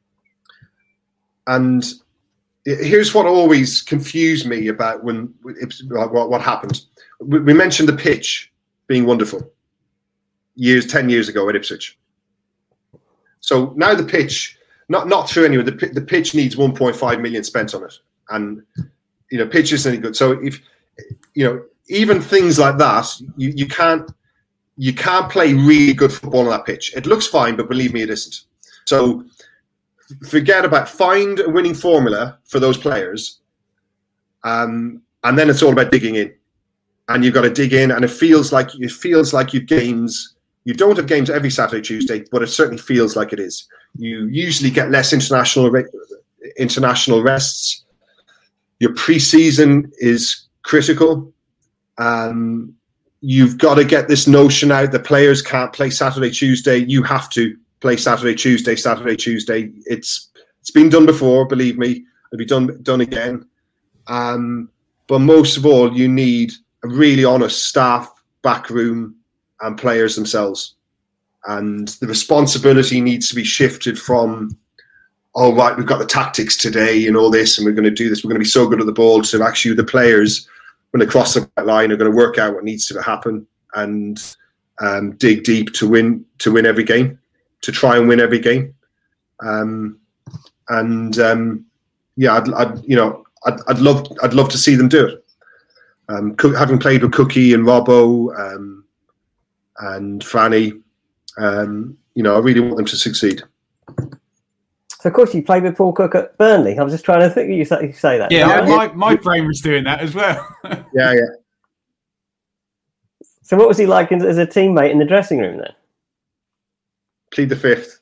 And here's what always confused me about when what, what happened. We mentioned the pitch being wonderful years, ten years ago at Ipswich. So now the pitch, not not true anyway. The the pitch needs one point five million spent on it, and you know, pitch isn't any good. So if you know. Even things like that, you, you can't you can't play really good football on that pitch. It looks fine, but believe me, it isn't. So forget about find a winning formula for those players, um, and then it's all about digging in. And you've got to dig in, and it feels like it feels like you've games. You don't have games every Saturday, Tuesday, but it certainly feels like it is. You usually get less international international rests. Your pre-season is critical. Um, you've got to get this notion out that players can't play Saturday, Tuesday. You have to play Saturday, Tuesday, Saturday, Tuesday. It's it's been done before, believe me. It'll be done done again. Um, but most of all, you need a really honest staff, backroom, and players themselves. And the responsibility needs to be shifted from, oh, right, we've got the tactics today and all this, and we're going to do this. We're going to be so good at the ball. So actually the players, when they cross the line, are going to work out what needs to happen and um, dig deep to win to win every game, to try and win every game. Um, and um, yeah, I'd, I'd you know I'd, I'd love I'd love to see them do it. Um, having played with Cookie and Robbo um, and Franny, um, you know, I really want them to succeed. So, of course, you played with Paul Cook at Burnley. I was just trying to think you say, you say that. Yeah, yeah, my, my brain was doing that as well. yeah, yeah. So what was he like as a teammate in the dressing room then? Plead the fifth.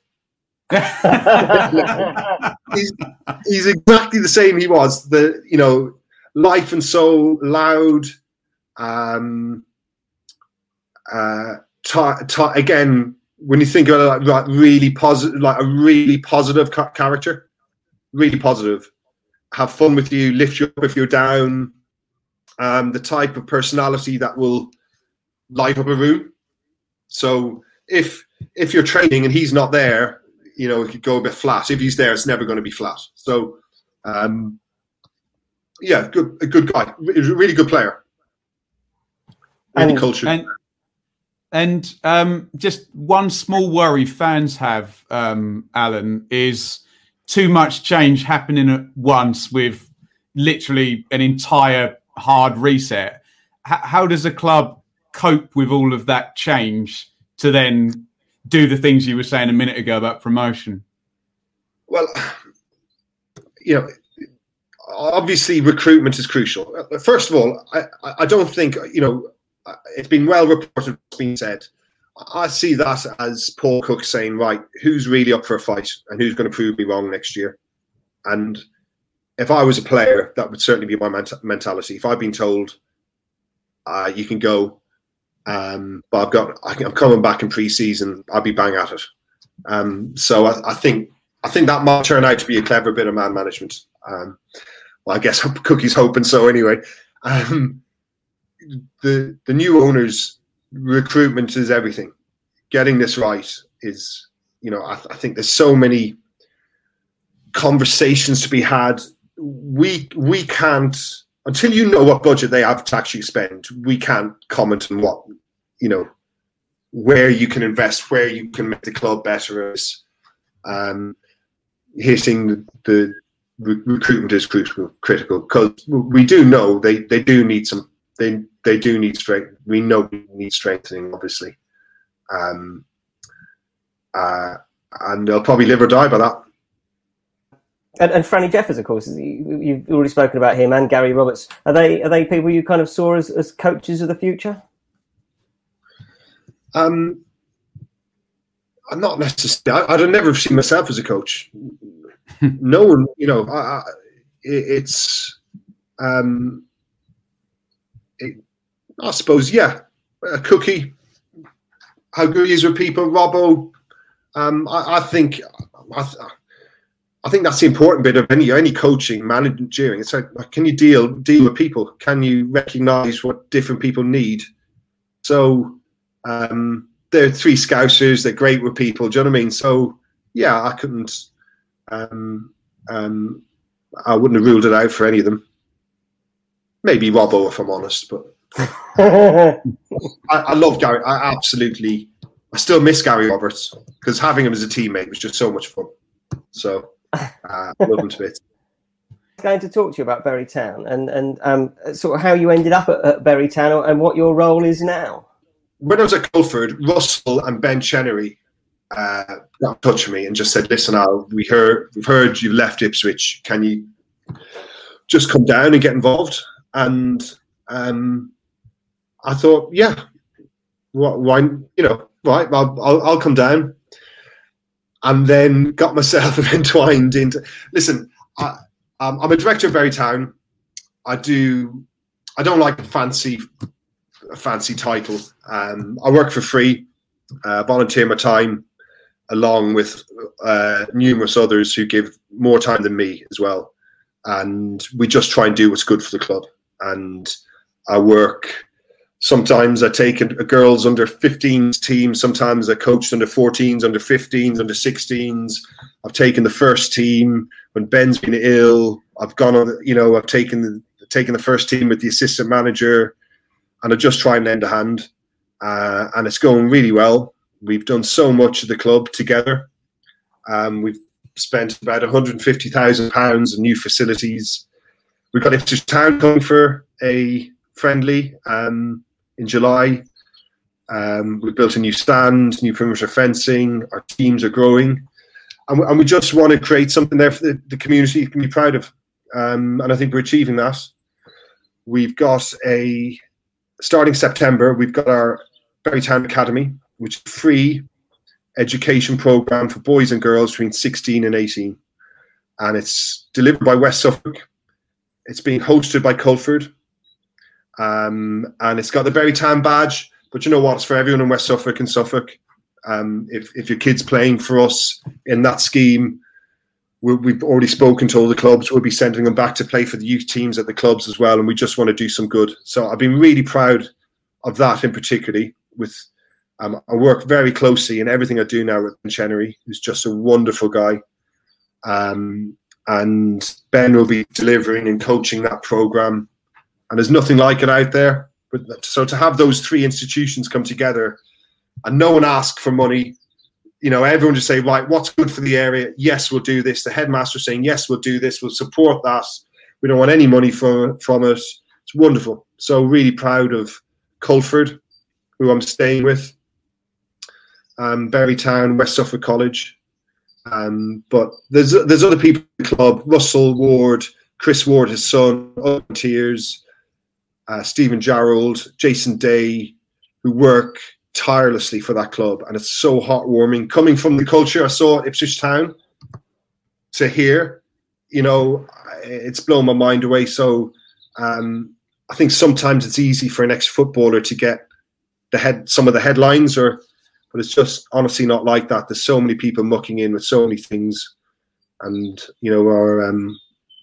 he's, he's exactly the same he was. The you know, life and soul, loud, um, uh, t- t- again, when you think about it, like, like really positive, like a really positive ca- character, really positive, have fun with you, lift you up if you're down, um, the type of personality that will light up a room. So if if you're training and he's not there, you know, it could go a bit flat. If he's there, it's never going to be flat. So, um, yeah, good, a good guy, really good player, really And- cultured. And, and um, just one small worry fans have, um, Alan, is too much change happening at once with literally an entire hard reset. H- how does a club cope with all of that change to then do the things you were saying a minute ago about promotion? Well, you know, obviously recruitment is crucial. First of all, I, I don't think, you know, it's been well reported, it's been said. I see that as Paul Cook saying, right, who's really up for a fight and who's going to prove me wrong next year? And if I was a player, that would certainly be my ment- mentality. If I've been told uh, you can go, um, but I've got, I'm coming back in pre-season, I'll be bang at it. Um, so I, I think I think that might turn out to be a clever bit of man management. Um, well, I guess Cookie's hoping so anyway. Um, the the new owners, recruitment is everything. Getting this right is, you know, I, th- I think there's so many conversations to be had. We we can't, until you know what budget they have to actually spend, we can't comment on what, you know, where you can invest, where you can make the club better. Um, hitting the, the re- recruitment is critical, critical because we do know they, they do need some, they they do need strength. We know we need strengthening, obviously. Um, uh, and they'll probably live or die by that. And, and Franny Jeffers, of course, you, you've already spoken about him, and Gary Roberts. Are they are they people you kind of saw as, as coaches of the future? Um, I'm not necessarily. I'd have never seen myself as a coach. No one, you know. I, I, it's. Um, it, I suppose, yeah, a Cookie. How good he is with people, Robbo. Um, I, I think. I, I think that's the important bit of any any coaching, managing. It's like, can you deal deal with people? Can you recognise what different people need? So. Um, they're three Scousers. They're great with people. Do you know what I mean? So, yeah, I couldn't. Um, um, I wouldn't have ruled it out for any of them. Maybe Robbo, if I'm honest. But I, I love Gary. I absolutely. I still miss Gary Roberts because having him as a teammate was just so much fun. So, uh, I love him to bits. Going to talk to you about Bury Town and and um, sort of how you ended up at, at Bury Town and what your role is now. When I was at Culford, Russell and Ben Chenery uh, got in touch with me and just said, "Listen, Al, we heard we've heard you left Ipswich. Can you just come down and get involved?" And um, I thought, "Yeah, why? You know, right? I'll, I'll, I'll come down." And then got myself entwined into. Listen, I, um, I'm a director of Bury Town. I do. I don't like the fancy. A fancy title. Um, I work for free, uh, volunteer my time, along with uh, numerous others who give more time than me as well. And we just try and do what's good for the club. And I work. Sometimes I take a, a girls under fifteens team. Sometimes I coached under fourteens, under fifteens, under sixteens. I've taken the first team when Ben's been ill. I've gone on. You know, I've taken the taken the first team with the assistant manager. And I just try and lend a hand. Uh, and it's going really well. We've done so much of the club together. Um, we've spent about one hundred fifty thousand pounds on new facilities. We've got Ipswich Town coming for a friendly um, in July. Um, we've built a new stand, new perimeter fencing. Our teams are growing. And we, and we just want to create something there for the, the community you can be proud of. Um, and I think we're achieving that. We've got a... Starting September, we've got our Bury Town Academy, which is a free education program for boys and girls between sixteen and eighteen. And it's delivered by West Suffolk. It's being hosted by Culford. Um, and it's got the Bury Town badge. But you know what? It's for everyone in West Suffolk and Suffolk. Um, if, if your kid's playing for us in that scheme, we're, we've already spoken to all the clubs. We'll be sending them back to play for the youth teams at the clubs as well. And we just want to do some good. So I've been really proud of that in particularly. With um, I work very closely in everything I do now with Ben Chenery, who's just a wonderful guy. Um, and Ben will be delivering and coaching that program. And there's nothing like it out there. But so to have those three institutions come together and no one ask for money, you know, everyone just say, right, what's good for the area? Yes, we'll do this. The headmaster saying, yes, we'll do this. We'll support that. We don't want any money from, from it. It's wonderful. So really proud of Culford, who I'm staying with, um, Bury Town, West Suffolk College. Um, but there's there's other people in the club, Russell Ward, Chris Ward, his son, other Tears, uh, Stephen Jarrold, Jason Day, who work tirelessly for that club, and it's so heartwarming coming from the culture I saw at Ipswich Town to here. You know, it's blown my mind away. So um, I think sometimes it's easy for an ex-footballer to get the head some of the headlines, or but it's just honestly not like that. There's so many people mucking in with so many things, and you know, our um,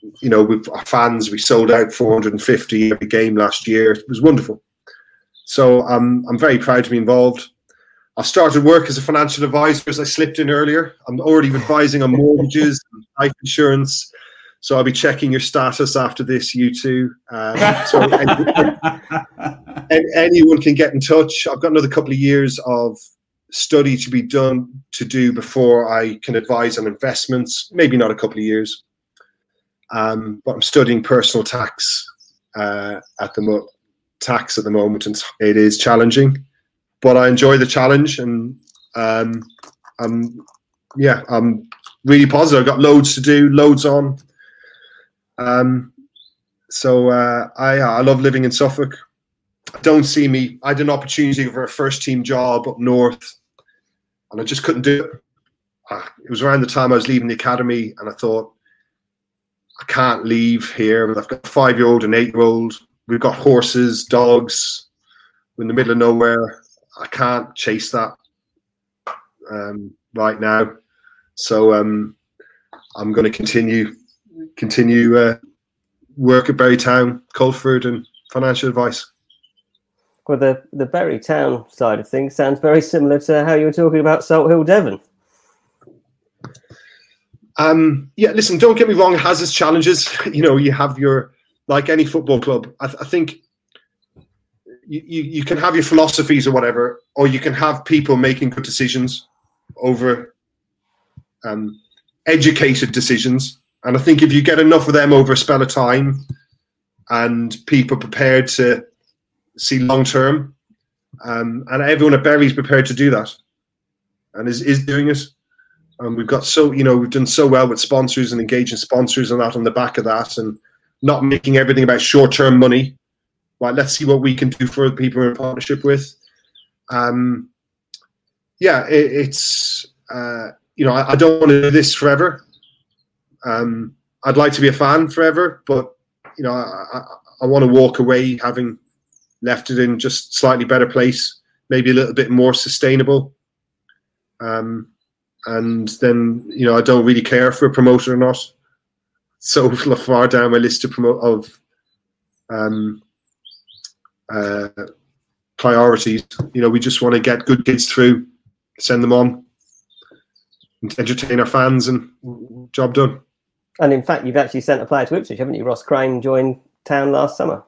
you know, with our fans, we sold out four hundred fifty every game last year. It was wonderful. So um, I'm very proud to be involved. I started work as a financial advisor, as I slipped in earlier. I'm already advising on mortgages and life insurance. So I'll be checking your status after this, you two. Um, so anyone, anyone can get in touch. I've got another couple of years of study to be done to do before I can advise on investments. Maybe not a couple of years. Um, but I'm studying personal tax uh, at the mo- tax at the moment, and it is challenging. But I enjoy the challenge, and um, I'm yeah, I'm really positive. I've got loads to do, loads on. Um, so uh, I I love living in Suffolk. I don't see me. I had an opportunity for a first team job up north, and I just couldn't do it. Uh, it was around the time I was leaving the academy, and I thought, I can't leave here. I've got a five-year-old and eight-year-old. We've got horses, dogs. We're in the middle of nowhere. I can't chase that um, right now. So um, I'm going to continue continue uh, work at Bury Town, Culford, and financial advice. Well, the, the Bury Town side of things sounds very similar to how you were talking about Salt Hill, Devon. Um, yeah, listen, don't get me wrong, it has its challenges. You know, you have your, like any football club, I, th- I think you, you, you can have your philosophies or whatever, or you can have people making good decisions over um, educated decisions. And I think if you get enough of them over a spell of time and people prepared to see long term, um, and everyone at Bury's prepared to do that and is, is doing it. And we've got so, you know, we've done so well with sponsors and engaging sponsors and that on the back of that, and not making everything about short-term money. Right, let's see what we can do for the people we're in partnership with. Um, yeah, it, it's, uh, you know, I, I don't want to do this forever. Um, I'd like to be a fan forever, but, you know, I, I, I want to walk away having left it in just slightly better place, maybe a little bit more sustainable. Um, And then, you know, I don't really care if we're promoted or not. So far down my list to promote of um, uh, priorities. You know, we just want to get good kids through, send them on, and entertain our fans, and job done. And in fact, you've actually sent a player to Ipswich, haven't you? Ross Crane joined Town last summer.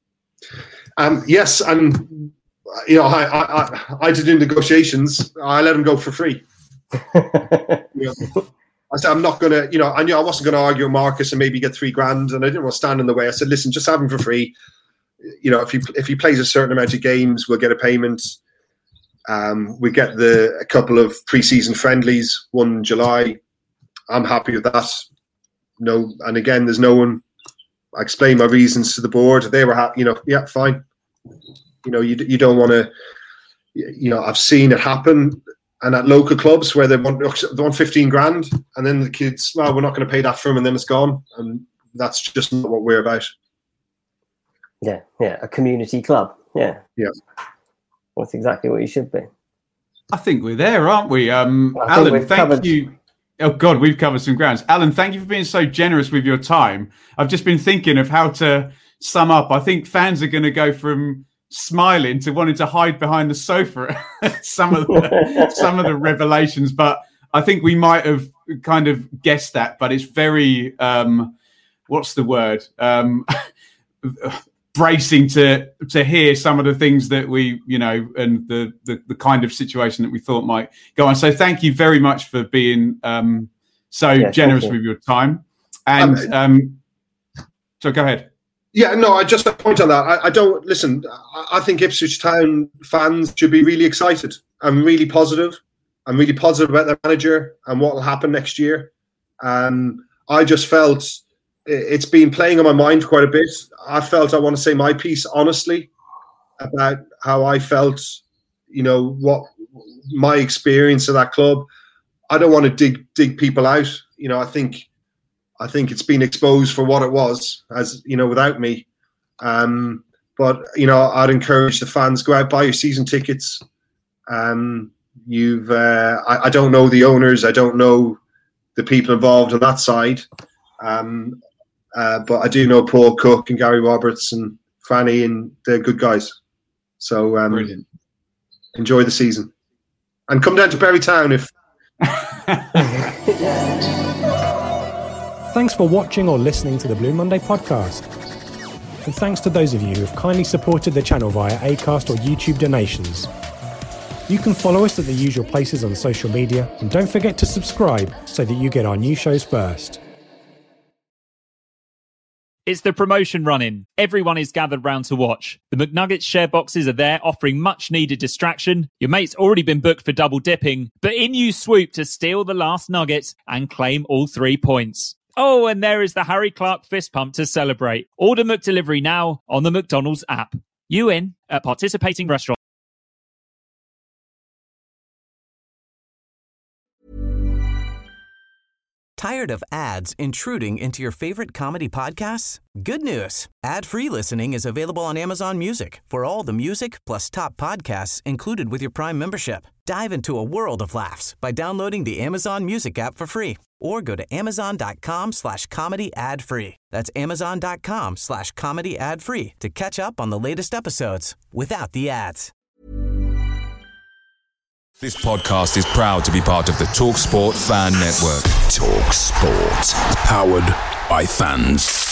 Um, yes, and you know, I, I, I, I did in negotiations. I let him go for free. You know, I said, I'm not going to, you know, I knew I wasn't going to argue with Marcus and maybe get three grand, and I didn't want to stand in the way. I said, listen, just have him for free. You know, if he if he plays a certain amount of games, we'll get a payment. Um, we get the a couple of pre-season friendlies, one in July. I'm happy with that. No, and again, there's no one. I explained my reasons to the board. They were happy. You know, yeah, fine. You know, you you don't want to. You know, I've seen it happen. And at local clubs where they want, they want fifteen grand, and then the kids, well, we're not going to pay that for them, and then it's gone. And that's just not what we're about. Yeah, yeah, a community club. Yeah. Yeah. That's exactly what you should be. I think we're there, aren't we? Um, I Alan, we've thank covered... you. Oh, God, we've covered some grounds. Alan, thank you for being so generous with your time. I've just been thinking of how to sum up. I think fans are going to go from smiling to wanting to hide behind the sofa at some of the some of the revelations, but I think we might have kind of guessed that. But it's very um what's the word um bracing to to hear some of the things that we, you know, and the, the the kind of situation that we thought might go on. So thank you very much for being um so yeah, generous with your time. And um, um so go ahead. Yeah, no, I just a point on that. I, I don't listen. I, I think Ipswich Town fans should be really excited. I'm really positive. I'm really positive about their manager and what will happen next year. Um, I just felt it's been playing on my mind quite a bit. I felt I want to say my piece honestly about how I felt. You know what my experience of that club. I don't want to dig dig people out. You know, I think. I think it's been exposed for what it was, as you know, without me. Um, but you know, I'd encourage the fans, go out, buy your season tickets. Um, you've, uh, I, I don't know the owners, I don't know the people involved on that side. Um, Uh, but I do know Paul Cook and Gary Roberts and Fanny, and they're good guys. So um, Brilliant. Enjoy the season. And come down to Berry Town if... Thanks for watching or listening to the Blue Monday podcast. And thanks to those of you who have kindly supported the channel via Acast or YouTube donations. You can follow us at the usual places on social media, and don't forget to subscribe so that you get our new shows first. It's the promotion run-in. Everyone is gathered round to watch. The McNuggets share boxes are there, offering much-needed distraction. Your mate's already been booked for double dipping, but in you swoop to steal the last nugget and claim all three points. Oh, and there is the Harry Clark fist pump to celebrate. Order McDelivery now on the McDonald's app. You in at participating restaurants. Tired of ads intruding into your favorite comedy podcasts? Good news. Ad-free listening is available on Amazon Music for all the music plus top podcasts included with your Prime membership. Dive into a world of laughs by downloading the Amazon Music app for free or go to amazon.com slash comedy ad free. That's amazon.com slash comedy ad free to catch up on the latest episodes without the ads. This podcast is proud to be part of the TalkSport Fan Network. TalkSport. Powered by fans.